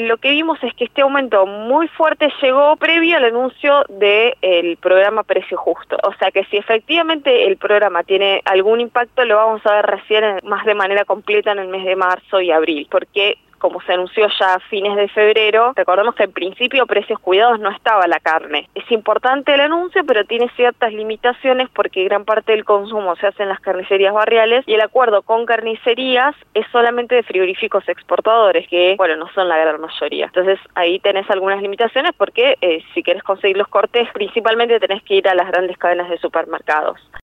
lo que vimos es que este aumento muy fuerte llegó previo al anuncio del programa Precio Justo. O sea que si efectivamente el programa tiene algún impacto, lo vamos a ver recién más de manera completa en el mes de marzo y abril, porque como se anunció ya a fines de febrero, recordemos que en principio Precios Cuidados no estaba la carne. Es importante el anuncio, pero tiene ciertas limitaciones porque gran parte del consumo se hace en las carnicerías barriales y el acuerdo con carnicerías es solamente de frigoríficos exportadores, que, bueno, no son la gran mayoría. Entonces ahí tenés algunas limitaciones porque si querés conseguir los cortes, principalmente tenés que ir a las grandes cadenas de supermercados.